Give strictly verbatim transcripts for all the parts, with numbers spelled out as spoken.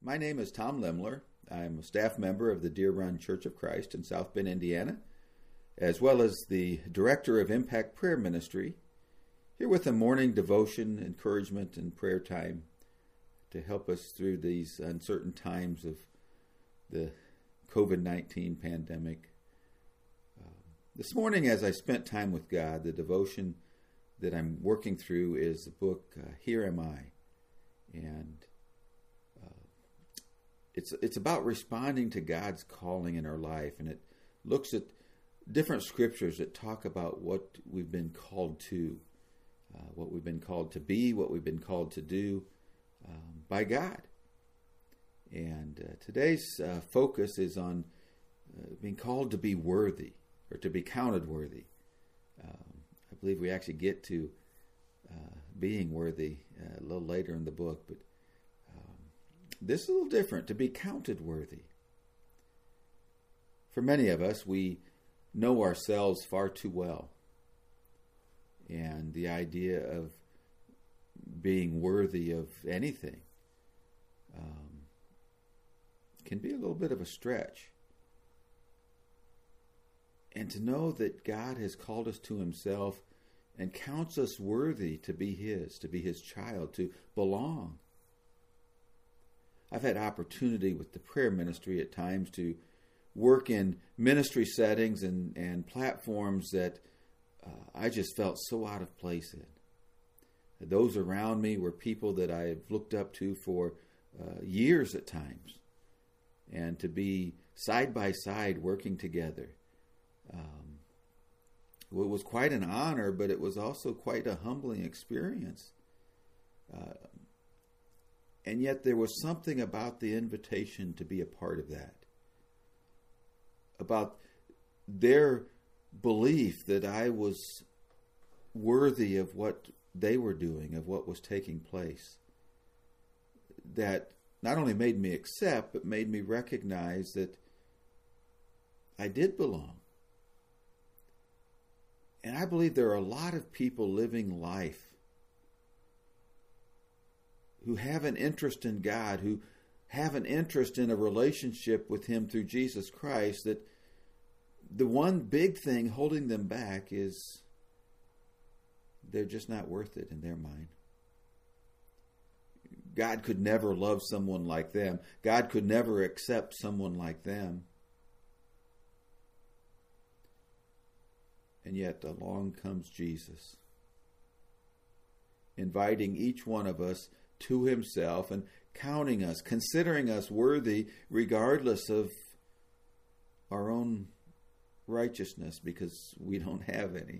My name is Tom Lemler. I'm a staff member of the Deer Run Church of Christ in South Bend, Indiana, as well as the director of Impact Prayer Ministry, here with a morning devotion, encouragement, and prayer time to help us through these uncertain times of the covid nineteen pandemic. Uh, this morning, as I spent time with God, the devotion that I'm working through is the book, uh, Here Am I. And It's it's about responding to God's calling in our life, and it looks at different scriptures that talk about what we've been called to, uh, what we've been called to be, what we've been called to do um, by God. And uh, today's uh, focus is on uh, being called to be worthy, or to be counted worthy. Um, I believe we actually get to uh, being worthy uh, a little later in the book, but this is a little different, to be counted worthy. For many of us, we know ourselves far too well. And the idea of being worthy of anything um, can be a little bit of a stretch. And to know that God has called us to himself and counts us worthy to be his, to be his child, to belong. I've had opportunity with the prayer ministry at times to work in ministry settings and, and platforms that uh, I just felt so out of place in. Those around me were people that I've looked up to for uh, years at times. And to be side by side working together, um, it was quite an honor, but it was also quite a humbling experience. Uh, And yet there was something about the invitation to be a part of that. About their belief that I was worthy of what they were doing, of what was taking place. That not only made me accept, but made me recognize that I did belong. And I believe there are a lot of people living life who have an interest in God, who have an interest in a relationship with him through Jesus Christ, that the one big thing holding them back is they're just not worth it in their mind. God could never love someone like them. God could never accept someone like them. And yet along comes Jesus, inviting each one of us to himself and counting us, considering us worthy regardless of our own righteousness, because we don't have any.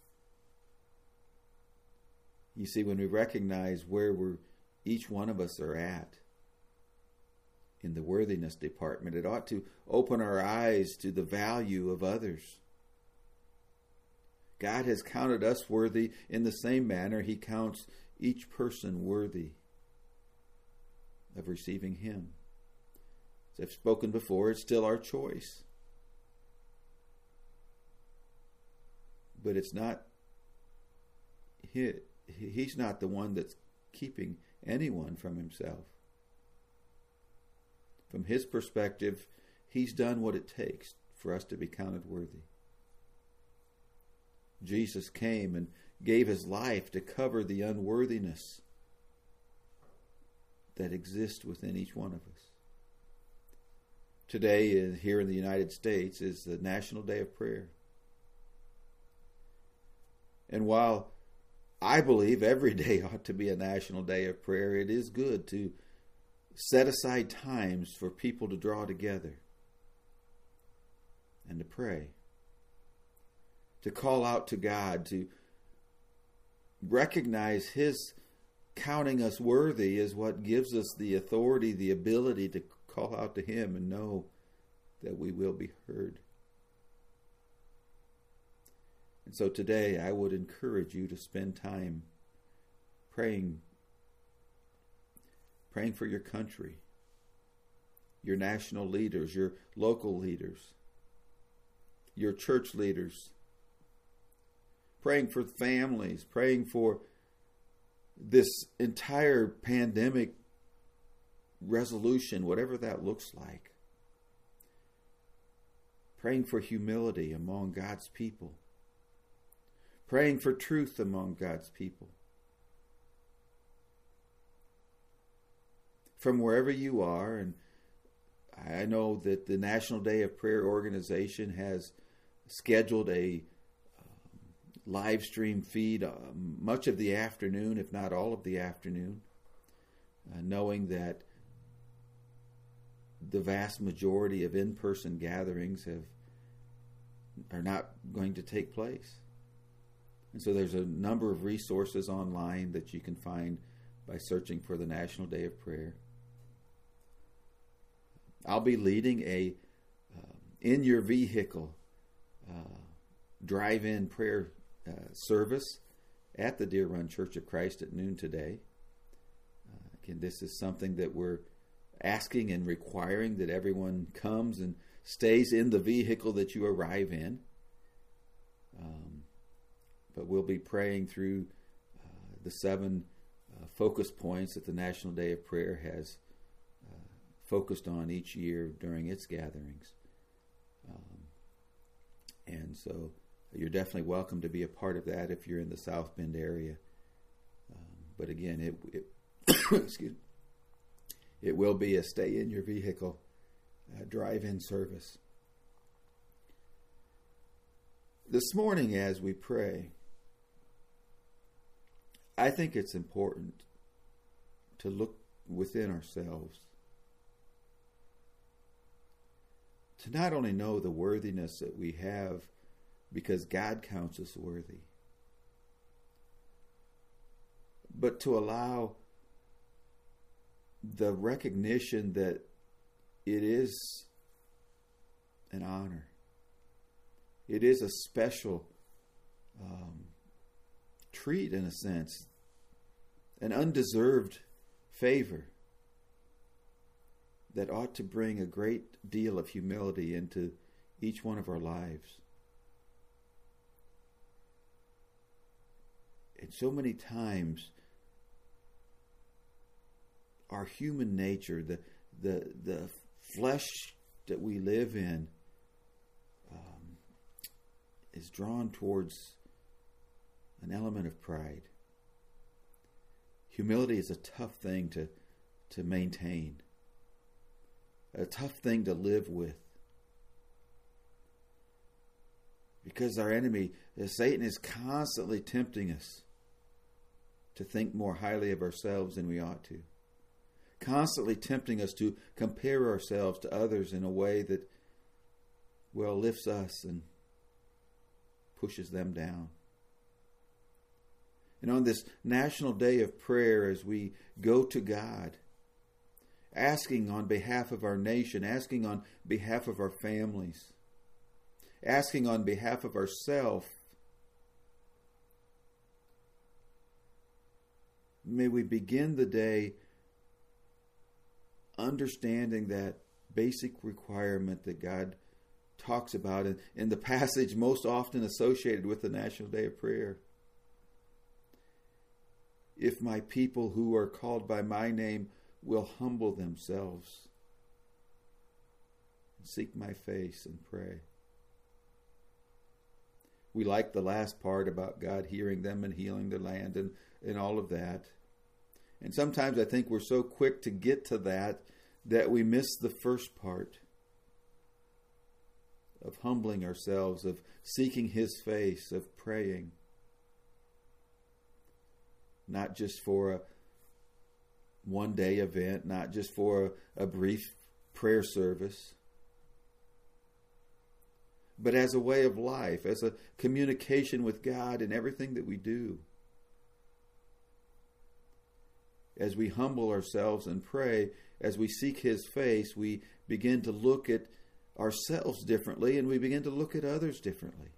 You see, when we recognize where we're, each one of us are at in the worthiness department, it ought to open our eyes to the value of others. God has counted us worthy in the same manner he counts each person worthy of receiving him. As I've spoken before, it's still our choice. But it's not, he, he's not the one that's keeping anyone from himself. From his perspective, he's done what it takes for us to be counted worthy. Jesus came and gave his life to cover the unworthiness that exists within each one of us. Today, here in the United States, is the National Day of Prayer. And while I believe every day ought to be a National Day of Prayer, it is good to set aside times for people to draw together and to pray, to call out to God, to recognize his counting us worthy is what gives us the authority, the ability to call out to him and know that we will be heard. And so today I would encourage you to spend time praying, praying for your country, your national leaders, your local leaders, your church leaders, praying for families, praying for this entire pandemic resolution, whatever that looks like. Praying for humility among God's people. Praying for truth among God's people. From wherever you are, and I know that the National Day of Prayer organization has scheduled a um, live stream feed uh, much of the afternoon, if not all of the afternoon, uh, knowing that the vast majority of in-person gatherings have are not going to take place. And so there's a number of resources online that you can find by searching for the National Day of Prayer. I'll be leading a uh, in your vehicle uh, drive-in prayer uh, service at the Deer Run Church of Christ at noon today. Uh, again, this is something that we're asking and requiring that everyone comes and stays in the vehicle that you arrive in. Um, but we'll be praying through uh, the seven uh, focus points that the National Day of Prayer has uh, focused on each year during its gatherings. Um, and so you're definitely welcome to be a part of that if you're in the South Bend area. Um, but again, it, it excuse me, it will be a stay in your vehicle uh, drive-in service. This morning as we pray, I think it's important to look within ourselves, to not only know the worthiness that we have because God counts us worthy, but to allow the recognition that it is an honor. It is a special um, treat, in a sense, an undeserved favor that ought to bring a great deal of humility into each one of our lives. And so many times, our human nature, the the the flesh that we live in, um, is drawn towards an element of pride. Humility is a tough thing to to maintain, a tough thing to live with, because our enemy, Satan, is constantly tempting us to think more highly of ourselves than we ought to. Constantly tempting us to compare ourselves to others in a way that, well, lifts us and pushes them down. And on this National Day of Prayer, as we go to God, asking on behalf of our nation, asking on behalf of our families, asking on behalf of ourselves, may we begin the day understanding that basic requirement that God talks about in, in the passage most often associated with the National Day of Prayer. If my people who are called by my name will humble themselves and seek my face and pray. We like the last part about God hearing them and healing their land and, and all of that. And sometimes I think we're so quick to get to that that we miss the first part of humbling ourselves, of seeking His face, of praying. Not just for a one-day event, not just for a, a brief prayer service, but as a way of life, as a communication with God in everything that we do. As we humble ourselves and pray, as we seek His face, we begin to look at ourselves differently, and we begin to look at others differently.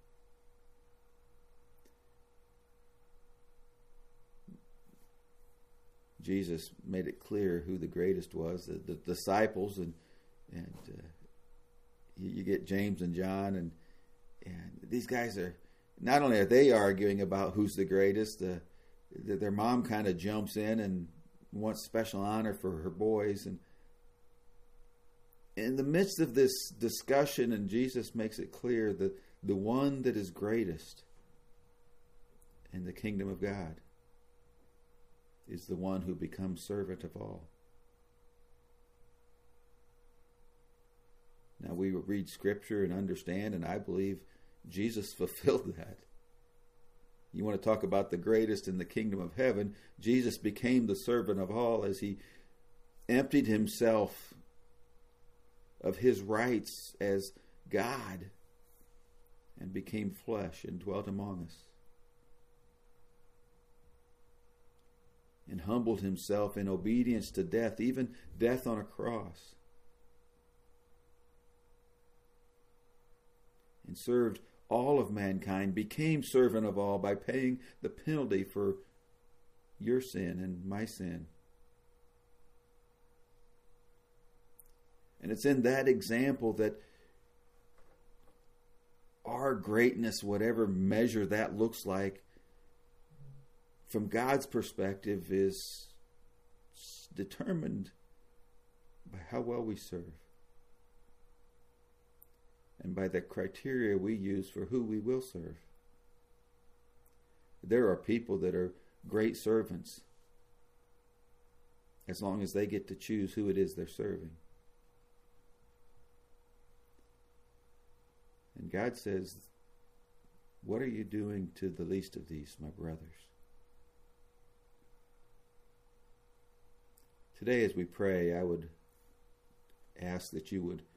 Jesus made it clear who the greatest was, the, the disciples, and and uh, you, you get James and John, and and these guys are, not only are they arguing about who's the greatest, uh, their mom kind of jumps in and wants special honor for her boys. And in the midst of this discussion, and Jesus makes it clear that the one that is greatest in the kingdom of God is the one who becomes servant of all. Now we read Scripture and understand, and I believe Jesus fulfilled that. You want to talk about the greatest in the kingdom of heaven? Jesus became the servant of all as he emptied himself of his rights as God and became flesh and dwelt among us. And humbled himself in obedience to death, even death on a cross. And served all of mankind, became servant of all by paying the penalty for your sin and my sin. And it's in that example that our greatness, whatever measure that looks like, from God's perspective, is determined by how well we serve. And by the criteria we use for who we will serve. There are people that are great servants as long as they get to choose who it is they're serving. And God says, what are you doing to the least of these, my brothers? Today as we pray, I would ask that you would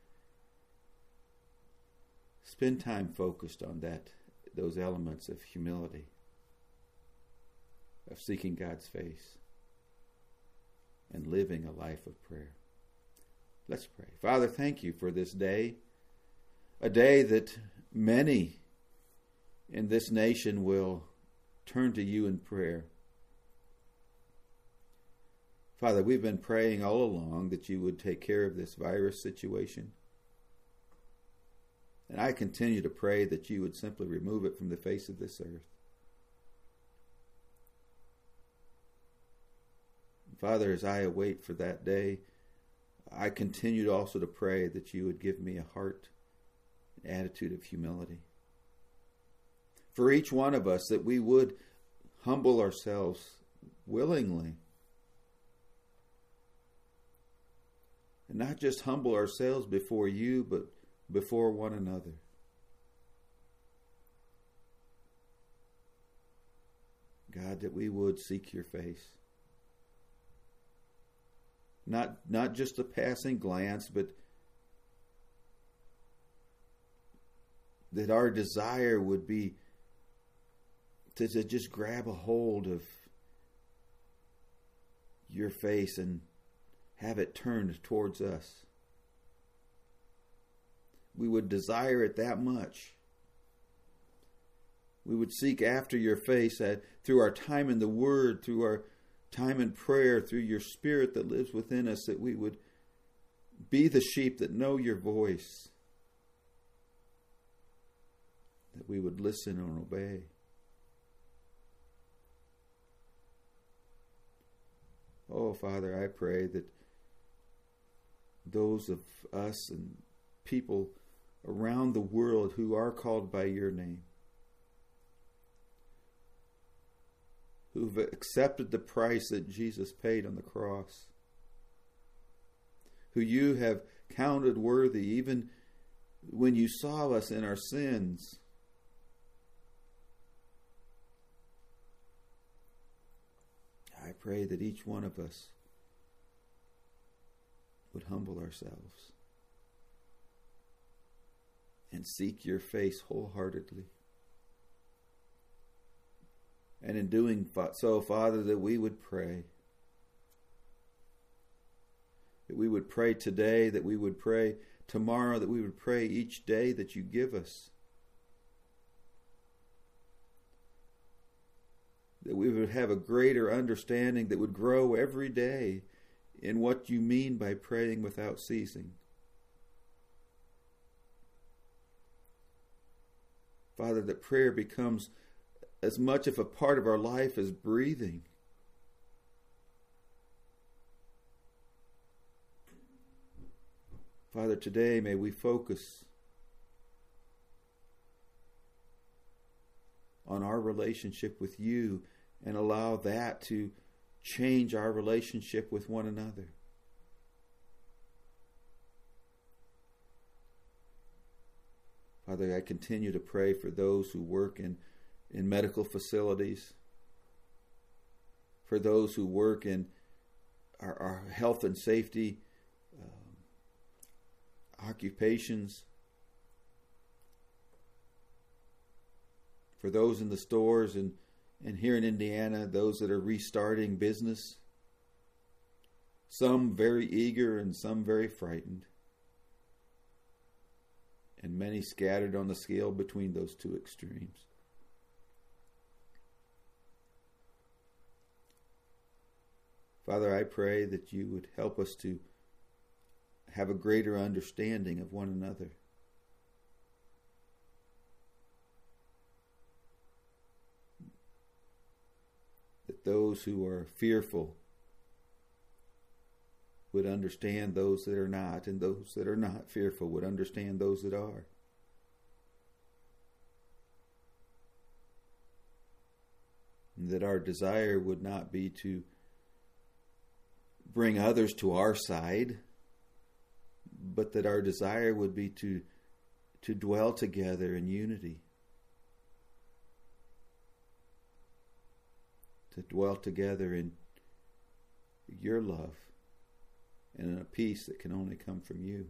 spend time focused on that, those elements of humility, of seeking God's face, and living a life of prayer. Let's pray. Father, thank you for this day, a day that many in this nation will turn to you in prayer. Father, we've been praying all along that you would take care of this virus situation. And I continue to pray that you would simply remove it from the face of this earth. Father, as I await for that day, I continue also to pray that you would give me a heart, an attitude of humility. For each one of us, that we would humble ourselves willingly. And not just humble ourselves before you, but before one another. God, that we would seek your face. Not, not just a passing glance, but that our desire would be to, to just grab a hold of your face and have it turned towards us. We would desire it that much. We would seek after your face that through our time in the Word, through our time in prayer, through your Spirit that lives within us, that we would be the sheep that know your voice, that we would listen and obey. Oh, Father, I pray that those of us and people around the world who are called by your name, who've accepted the price that Jesus paid on the cross, who you have counted worthy even when you saw us in our sins, I pray that each one of us would humble ourselves and seek your face wholeheartedly. And in doing so, Father, that we would pray. That we would pray today, that we would pray tomorrow, that we would pray each day that you give us. That we would have a greater understanding that would grow every day in what you mean by praying without ceasing. Father, that prayer becomes as much of a part of our life as breathing. Father, today may we focus on our relationship with you and allow that to change our relationship with one another. Father, I continue to pray for those who work in, in medical facilities, for those who work in our, our health and safety um, occupations, for those in the stores and, and here in Indiana, those that are restarting business, some very eager and some very frightened, and many scattered on the scale between those two extremes. Father, I pray that you would help us to have a greater understanding of one another. That those who are fearful would understand those that are not, and those that are not fearful would understand those that are. And that our desire would not be to bring others to our side, but that our desire would be to, to dwell together in unity. To dwell together in your love and in a peace that can only come from you.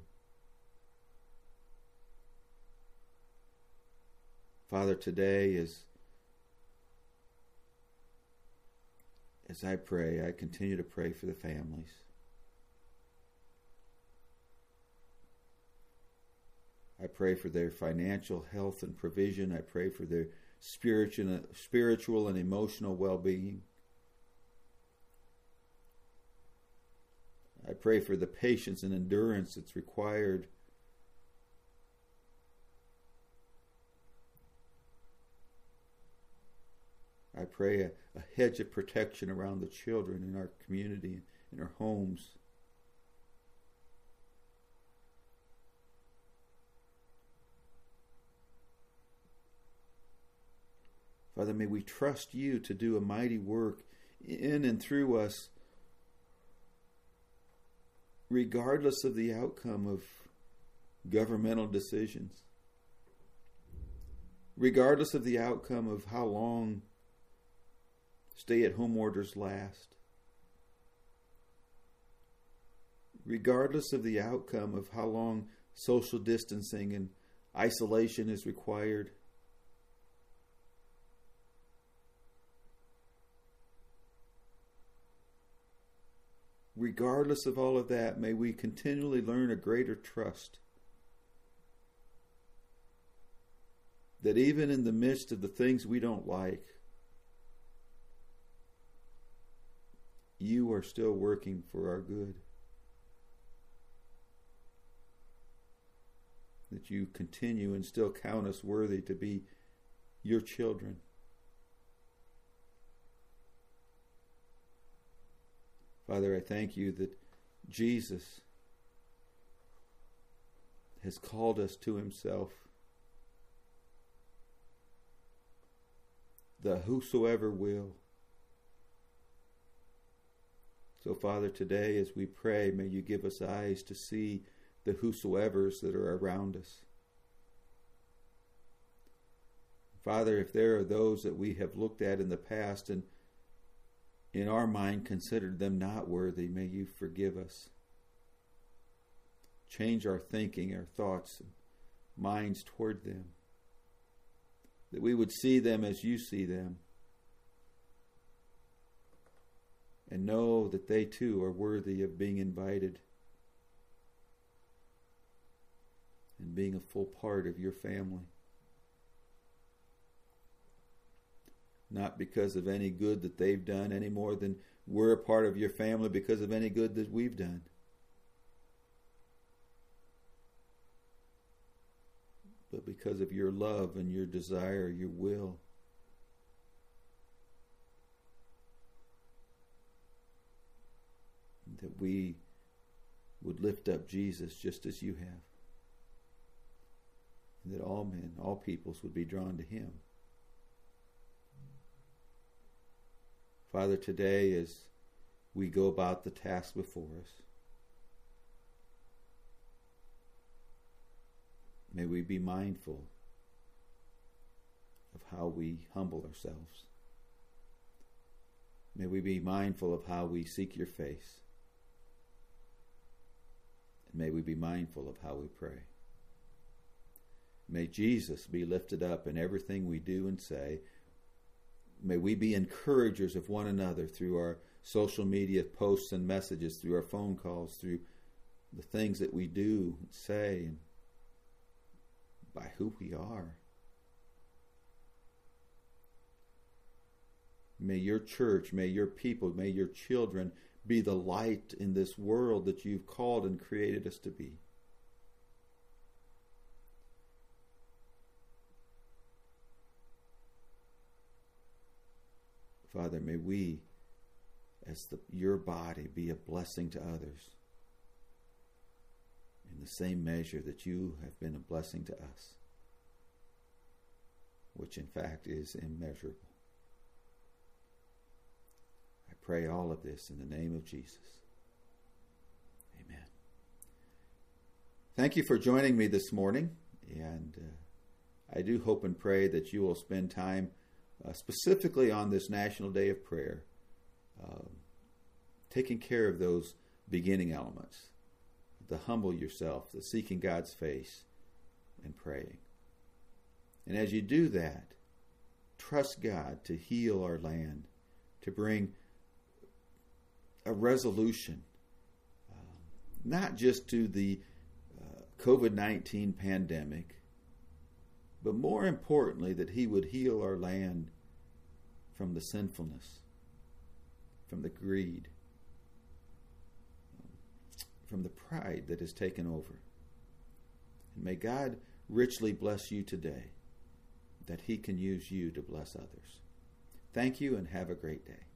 Father, today as, as I pray, I continue to pray for the families. I pray for their financial health and provision. I pray for their spiritual, spiritual and emotional well-being. I pray for the patience and endurance that's required I pray a, a hedge of protection around the children in our community, in our homes. Father, may we trust you to do a mighty work in and through us, regardless of the outcome of governmental decisions, regardless of the outcome of how long stay-at-home orders last, regardless of the outcome of how long social distancing and isolation is required. Regardless of all of that, may we continually learn a greater trust that even in the midst of the things we don't like, you are still working for our good. That you continue and still count us worthy to be your children. Father, I thank you that Jesus has called us to himself. The whosoever will. So, Father, today as we pray, may you give us eyes to see the whosoevers that are around us. Father, if there are those that we have looked at in the past and in our mind considered them not worthy, may you forgive us. Change our thinking, our thoughts, and minds toward them. That we would see them as you see them. And know that they too are worthy of being invited and being a full part of your family. Not because of any good that they've done any more than we're a part of your family because of any good that we've done. But because of your love and your desire, your will. That we would lift up Jesus just as you have. And that all men, all peoples would be drawn to him. Father, today as we go about the task before us, may we be mindful of how we humble ourselves. May we be mindful of how we seek your face. And may we be mindful of how we pray. May Jesus be lifted up in everything we do and say. May we be encouragers of one another through our social media posts and messages, through our phone calls, through the things that we do and say, and by who we are. May your church, may your people, may your children be the light in this world that you've called and created us to be. Father, may we, as the, your body, be a blessing to others in the same measure that you have been a blessing to us, which in fact is immeasurable. I pray all of this in the name of Jesus. Amen. Thank you for joining me this morning, and uh, I do hope and pray that you will spend time uh, specifically on this National Day of Prayer, uh, taking care of those beginning elements, the humble yourself, the seeking God's face, and praying. And as you do that, trust God to heal our land, to bring a resolution, uh, not just to the uh, covid nineteen pandemic, but more importantly, that he would heal our land from the sinfulness, from the greed, from the pride that has taken over. And may God richly bless you today, that he can use you to bless others. Thank you and have a great day.